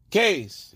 Case.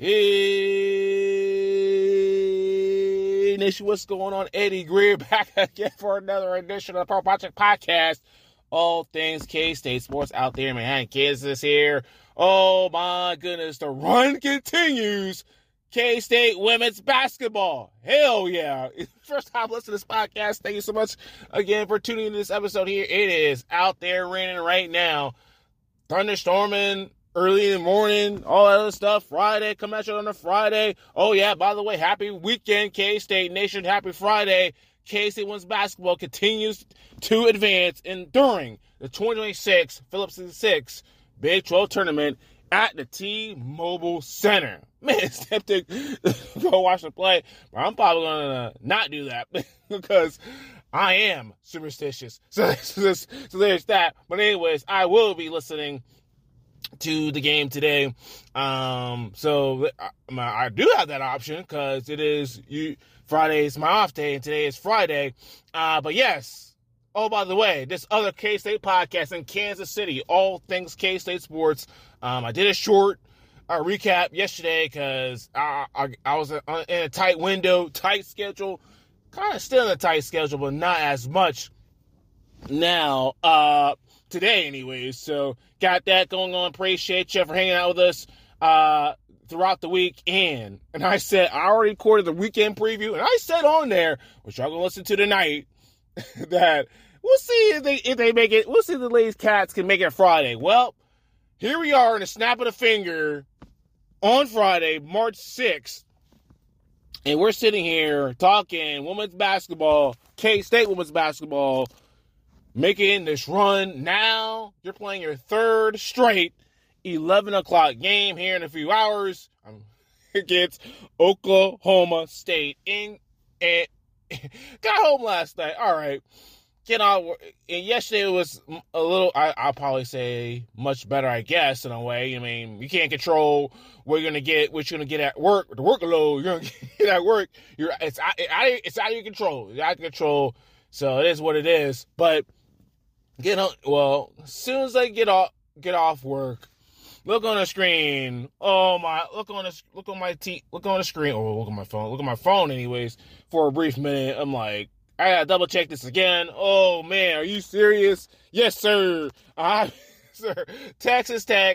Hey, Nation, what's going on? Eddie Greer back again for another edition of the Pro Project Podcast. All things K-State sports out there in Manhattan, Kansas here. Oh my goodness, the run continues. K-State women's basketball. Hell yeah. First time listening to this podcast. Thank you so much again for tuning into this episode here. It is out there raining right now. Thunderstorming early in the morning, all that other stuff. Friday, come at you on a Friday. Oh, yeah, by the way, happy weekend, K-State Nation. Happy Friday. K-State women's basketball continues to advance during the 2026 Phillips 6 Big 12 tournament at the T-Mobile Center. Man, it's tempting to go watch the play, but I'm probably going to not do that because I am superstitious. So there's that. But anyways, I will be listening to the game today. So I do have that option because Friday is my off day and today is Friday. But yes. Oh, by the way, this other K-State podcast in Kansas City, all things K-State sports. I did a short recap yesterday because I was in a tight window, tight schedule. Kind of still in a tight schedule, but not as much now, today anyways. So got that going on. Appreciate you for hanging out with us throughout the week. And I already recorded the weekend preview, and I said on there, which y'all gonna listen to tonight, that we'll see if they make it. We'll see if the Ladies Cats can make it Friday. Well, here we are in a snap of the finger on Friday, March 6th. And we're sitting here talking women's basketball, K-State women's basketball, making this run. Now you're playing your third straight 11 o'clock game here in a few hours against Oklahoma State. Got home last night. All right. And yesterday it was a little, I'll probably say much better, I guess, in a way. I mean, you can't control what you're going to get at work, the workload you're going to get at work. It's out of your control. It's out of control. So it is what it is. But as soon as I get off work, look on the screen. Oh my! Look on the screen. Or look at my phone. Look at my phone, anyways. For a brief minute, I'm like, I gotta double check this again. Oh man, are you serious? Yes, sir. Sir. Texas Tech.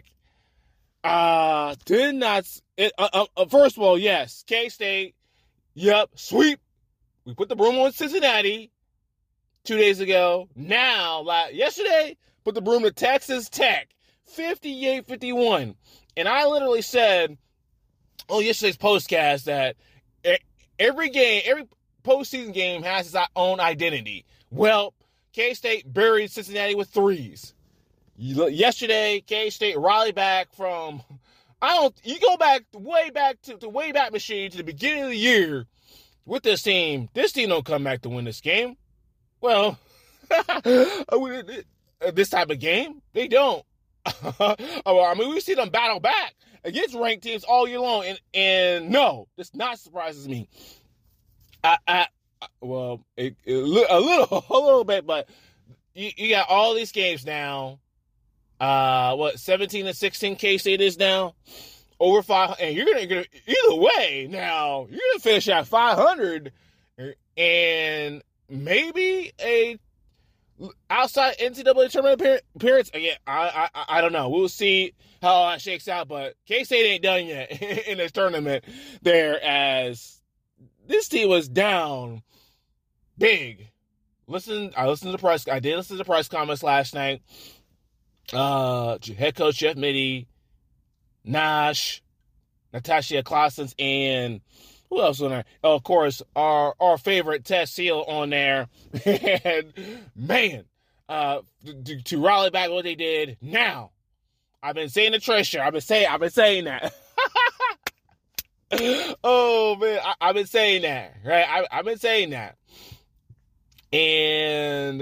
Did not. First of all, yes, K-State. Yep, sweep. We put the broom on Cincinnati 2 days ago. Now, yesterday, put the broom to Texas Tech. 58-51. And I literally said on yesterday's postcast that every postseason game has its own identity. Well, K-State buried Cincinnati with threes. Yesterday, K-State rallied back from, you go back way back to the Wayback Machine to the beginning of the year with this team. This team don't come back to win this game. Well, this type of game, they don't. I mean, we see them battle back against ranked teams all year long, and no, this not surprises me. A little bit, but you got all these games now. 17-16 K-State is now over 5, and you're gonna either way. Now you're gonna finish at 500, and maybe a outside NCAA tournament appearance. Again, I don't know. We'll see how that shakes out, but K-State ain't done yet in this tournament there, as this team was down big. I did listen to the press comments last night. Head coach Jeff Mittie, Natasha Claessens, and who else on there? Oh, of course, our favorite Tess Seal on there. And man, to rally back what they did. Now, I've been saying to Trisha, I've been saying that. Oh man, I've been saying that, right? I've been saying that, and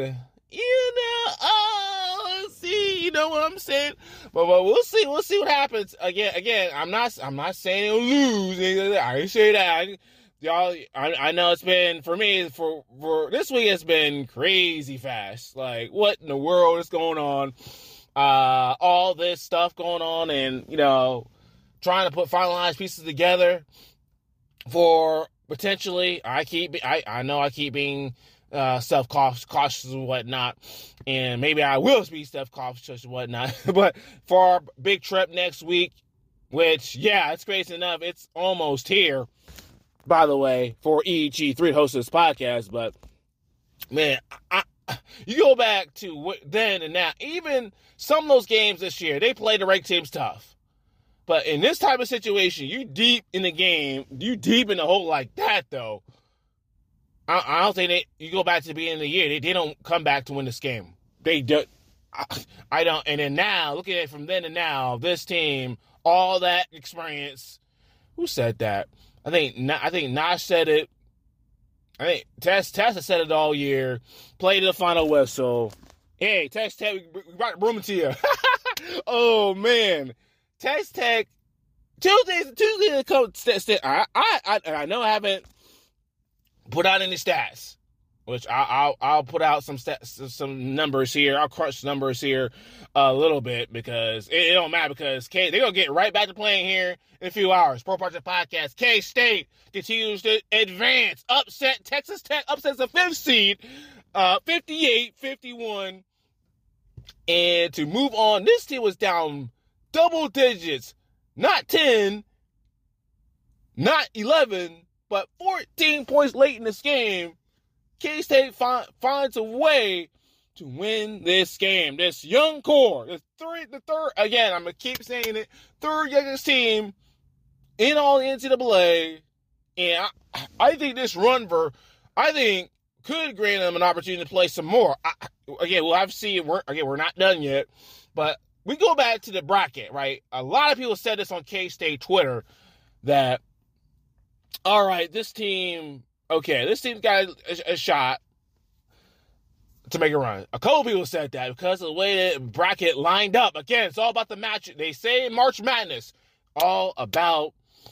let's see, you know what I'm saying. But we'll see what happens. Again, I'm not saying they'll lose. I didn't say that. Y'all, I know it's been, for me, for this week, it's been crazy fast. Like, what in the world is going on? All this stuff going on, and, trying to finalize pieces together for potentially. I know I keep being self-cautious and whatnot, and maybe I will be self-cautious and whatnot. But for our big trip next week, which, yeah, it's crazy enough, it's almost here, by the way, for EG3 host of this podcast. But, man, you go back to then and now, even some of those games this year, they play the ranked teams tough. But in this type of situation, you deep in the game, you deep in the hole like that, though, I don't think you go back to the beginning of the year, they don't come back to win this game. They do. I don't. And then now, looking at it from then to now, this team, all that experience. Who said that? I think Nash said it. I think Tessa said it all year. Played the final whistle. Hey, Texas Tech, we brought the broom to you. Oh man, Texas Tech. Tuesday to come. I know I haven't put out any stats, which I'll put out some stats, some numbers here. I'll crush numbers here a little bit because it don't matter because they're going to get right back to playing here in a few hours. Pro Project Podcast. K-State continues to advance. Upset Texas Tech. Upsets the 5th seed. 58-51. And to move on, this team was down double digits. Not 10, not 11, but 14 points late in this game. K-State finds a way to win this game. This young core, the third, again, I'm going to keep saying it, third youngest team in all the NCAA. And I think this run could grant them an opportunity to play some more. Again, we'll have to see. We're not done yet. But we go back to the bracket, right? A lot of people said this on K-State Twitter that, all right, this team's got a shot to make a run. A couple people said that because of the way the bracket lined up. Again, it's all about the match. They say March Madness, all about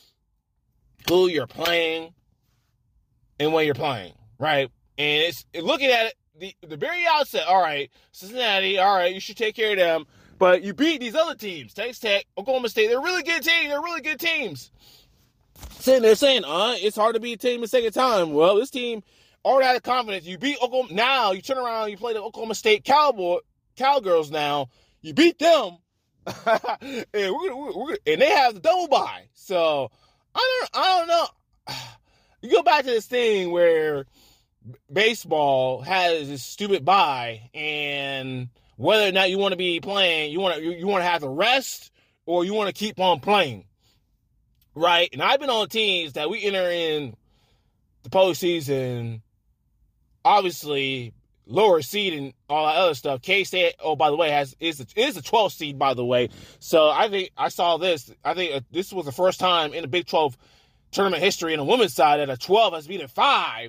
who you're playing and when you're playing, right? And it's looking at it, the very outset, all right, Cincinnati, all right, you should take care of them. But you beat these other teams, Texas Tech, Oklahoma State. They're really good teams. They're really good teams. Sitting there saying, it's hard to beat a team the second time. Well, this team already had the confidence. You beat Oklahoma. Now you turn around, you play the Oklahoma State Cowgirls now. You beat them. And they have the double bye. So, I don't know. You go back to this thing where baseball has this stupid bye, and whether or not you want to be playing, you want to have to rest or you want to keep on playing, right? And I've been on teams that we enter in the postseason, obviously lower seed and all that other stuff. K-State, oh, by the way, is the 12th seed, by the way. So I think I saw this. I think this was the first time in the Big 12 tournament history in the women's side that a 12 has beaten 5.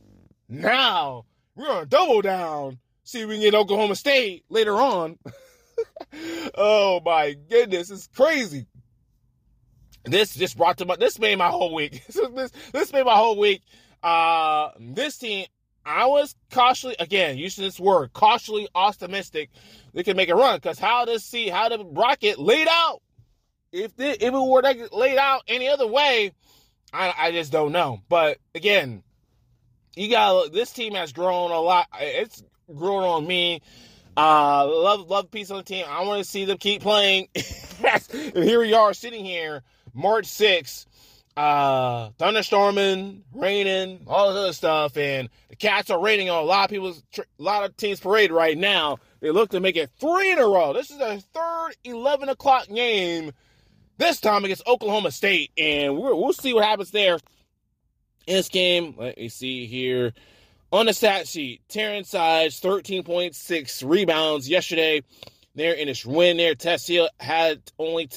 Now we're on double down. See if we can get Oklahoma State later on. Oh my goodness, it's crazy. This made my whole week. This made my whole week. This team, I was cautiously, again, using this word, cautiously optimistic they can make a run. Because how the bracket laid out, if it were laid out any other way, I just don't know. But again, this team has grown a lot. It's grown on me. Love the piece on the team. I want to see them keep playing. And here we are sitting here, March 6th, thunderstorming, raining, all this other stuff, and the Cats are raining on a lot of teams' parade right now. They look to make it 3 in a row. This is their third 11 o'clock game. This time against Oklahoma State, and we'll see what happens there in this game. Let me see here. On the stat sheet, Terrence Sides, 13.6 rebounds yesterday. There in this win there. Tessia had only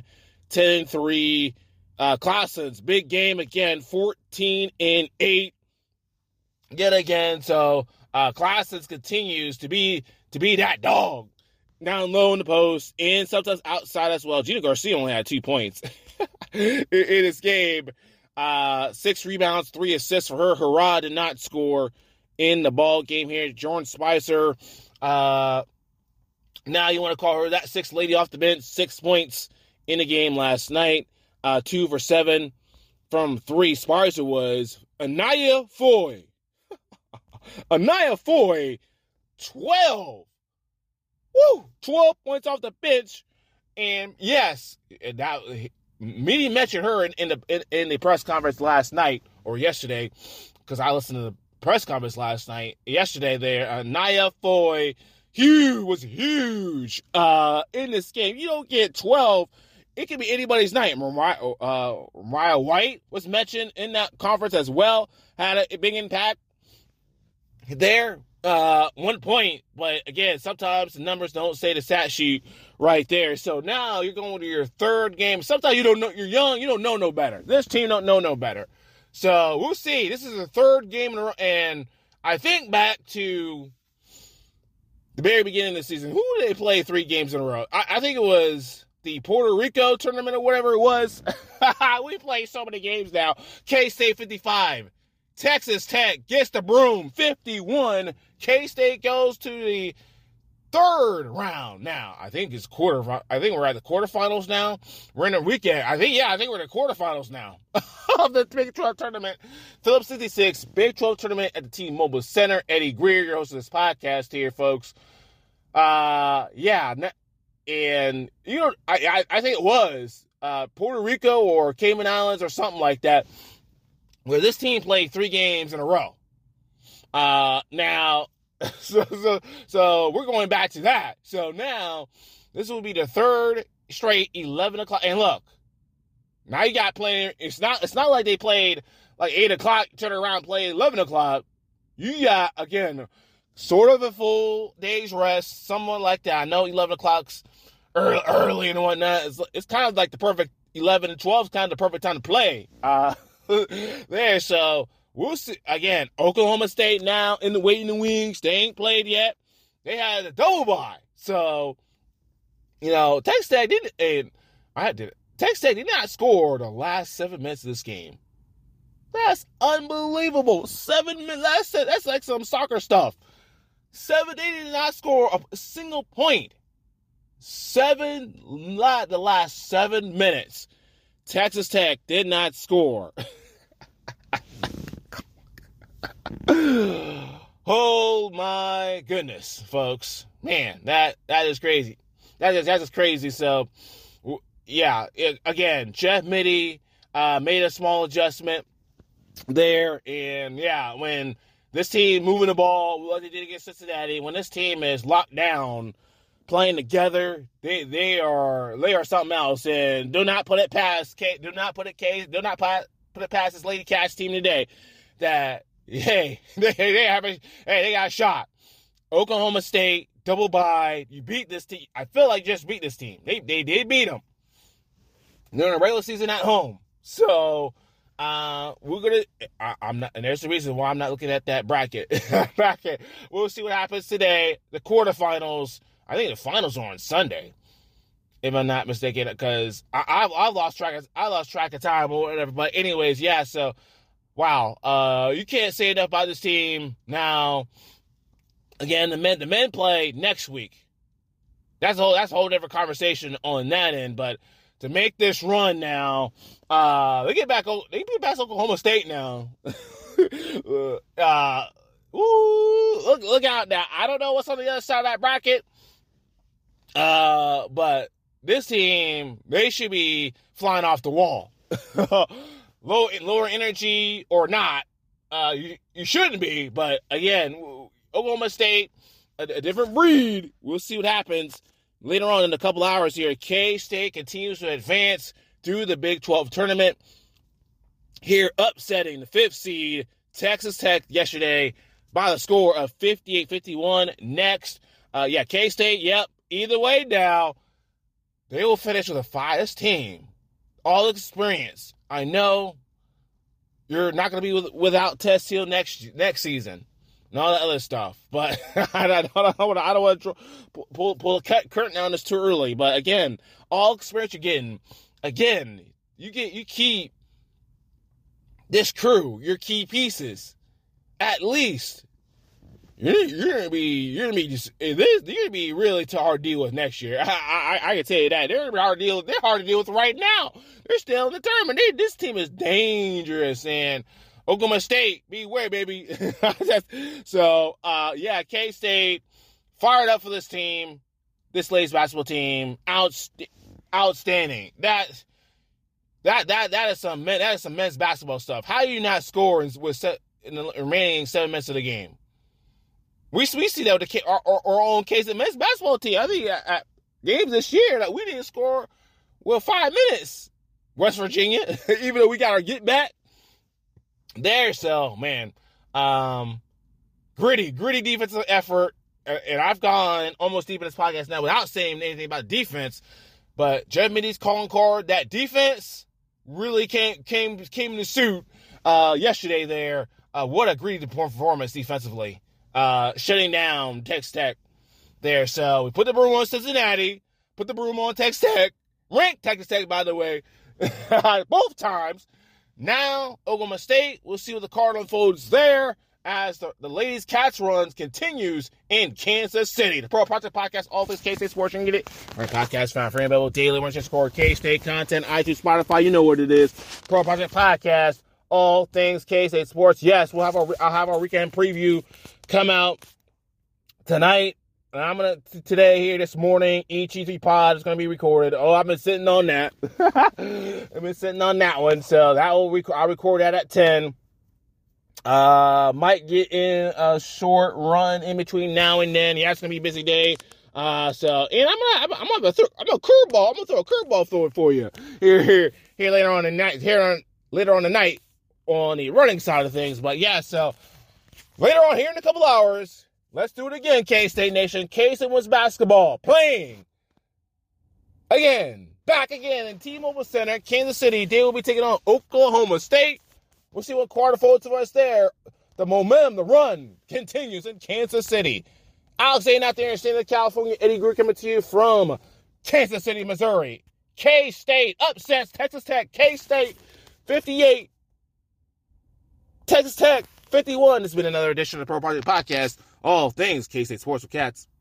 10-3. Classens, big game again, 14-8. Yet again, so Classens continues to be that dog down low in the post and sometimes outside as well. Gina Garcia only had 2 points in this game. 6 rebounds, 3 assists for her. Hurrah did not score in the ball game here. Jordan Spicer, now you want to call her that 6th lady off the bench, 6 points in the game last night. 2 for 7 from 3. Sparser was Anaya Foy. Anaya Foy, 12. Woo! 12 points off the bench. And yes, that Media mentioned her in the press conference last night or yesterday, because I listened to the press conference last night. Yesterday there, Naya Foy was huge in this game. You don't get 12. It could be anybody's night. Mariah White was mentioned in that conference as well. Had a big impact there. 1 point, but again, sometimes the numbers don't say the stat sheet right there. So now you're going to your third game. Sometimes you don't know, you're young, you don't know no better. This team don't know no better. So we'll see. This is the third game in a row, and I think back to the very beginning of the season. Who did they play 3 games in a row? I think it was the Puerto Rico tournament or whatever it was. We play so many games now. K-State 55. Texas Tech gets the broom, 51. K-State goes to the third round now. I think it's I think we're at the quarterfinals now. We're in the weekend. I think we're in the quarterfinals now of the Big 12 tournament. Phillips 66 Big 12 tournament at the T-Mobile Center. Eddie Greer, your host of this podcast here, folks. And you know, I think it was Puerto Rico or Cayman Islands or something like that, where this team played 3 games in a row. Now, so we're going back to that. So now, this will be the third straight 11 o'clock. And look, now you got playing. It's not like they played like 8 o'clock, turn around and play 11 o'clock. You got, again, sort of a full day's rest, somewhat like that. I know 11 o'clock's early and whatnot. It's kind of like the perfect 11 and 12 is kind of the perfect time to play. There, so we'll see. Again, Oklahoma State now in the wings. They ain't played yet. They had a double bye. So, you know, Texas Tech Texas Tech did not score the last 7 minutes of this game. That's unbelievable. 7 minutes. That's like some soccer stuff. They did not score a single point. The last 7 minutes. Texas Tech did not score. Oh my goodness, folks. Man, that is crazy. That's just crazy. So, yeah, again, Jeff Mittie made a small adjustment there. And, yeah, when this team moving the ball, what they did against Cincinnati, when this team is locked down, playing together, they are something else. And do not put it past this Lady Cats team today that they got a shot. Oklahoma State double bye. You beat this team. I feel like just beat this team. They did beat them. They're in the regular season at home. So we're gonna. I'm not, and there's the reason why I'm not looking at that bracket. We'll see what happens today. The quarterfinals. I think the finals are on Sunday, if I'm not mistaken, because I lost track of time or whatever. But anyways, yeah. So, wow, you can't say enough about this team. Now, again, the men play next week. That's a whole different conversation on that end. But to make this run now, they get back Oklahoma State now. Look out now. I don't know what's on the other side of that bracket. But this team, they should be flying off the wall. Lower energy or not, you shouldn't be. But again, Oklahoma State, a different breed. We'll see what happens later on in a couple hours here. K-State continues to advance through the Big 12 tournament. Here, upsetting the 5th seed, Texas Tech, yesterday by the score of 58-51. Next, K-State, yep. Either way now, they will finish with a 5. This team, all experience. I know you're not going to be without Test Hill next season and all that other stuff. But I don't want to pull a curtain on this too early. But again, all experience you're getting. Again, you keep this crew, your key pieces, at least. you're gonna be really hard to deal with next year. I can tell you that they're hard to deal with. They're hard to deal with right now. They're still determined. This team is dangerous, and Oklahoma State, beware, baby. So, K-State fired up for this team, this ladies basketball team. Outstanding. That is some men's basketball stuff. How do you not score in the remaining 7 minutes of the game? We see that with our own case of men's basketball team. I think at games this year that we didn't score 5 minutes. West Virginia, even though we got our get back there. So, man, gritty defensive effort. And I've gone almost deep in this podcast now without saying anything about defense. But Jeff Mitty's calling card, that defense really came to suit yesterday there. What a gritty performance defensively. Shutting down Texas Tech there. So we put the broom on Cincinnati, put the broom on Texas Tech, ranked Texas Tech, by the way, both times. Now, Oklahoma State, we'll see what the card unfolds there as the ladies' Cats runs continues in Kansas City. The Pro Project Podcast, all things K-State Sports, you can get it. Our podcast found free available daily, once you score K-State content, iTunes, Spotify, you know what it is. Pro Project Podcast, all things K-State Sports. Yes, I'll have our weekend preview come out tonight. And I'm going to, today here this morning, EG3 Pod is going to be recorded. Oh, I've been sitting on that. I've been sitting on that one. So I'll record that at 10. Might get in a short run in between now and then. Yeah, it's going to be a busy day. And I'm gonna throw a curveball for you here later on the night on the running side of things. But yeah, so later on here in a couple hours, let's do it again, K-State Nation. K-State wins basketball playing back again in T-Mobile Center, Kansas City. They will be taking on Oklahoma State. We'll see what quarter folds for us there. The momentum, the run continues in Kansas City. Alex Zane out there in the state of California. Eddie Greer coming to you from Kansas City, Missouri. K-State upsets Texas Tech. K-State 58. Texas Tech 51. This has been another edition of the Pro Project Podcast. All things K-State Sports with Cats.